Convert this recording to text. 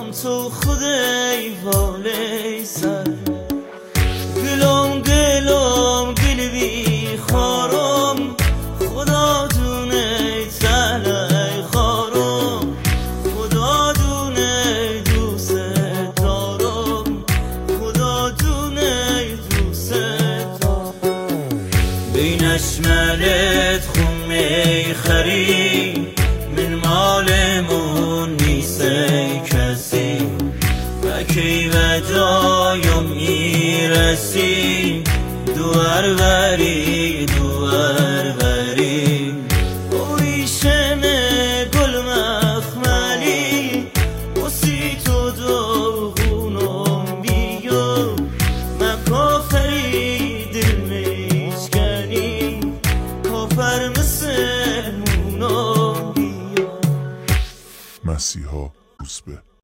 دلم تو خود ایواله سر گلم گلم گل بی خارم خدا دونه تله خارم خدا دونه دوست دارم خدا دونه دوست دارم بینش ملت خون میخری من مالمون نیست کسی و کی و جایم میرسی دوار بری دوار بری اویشم گل مخملی بسی تو داغونم بیو من کافری دل میشکنی کافر مثل مونم بیو مسیحا روزبه.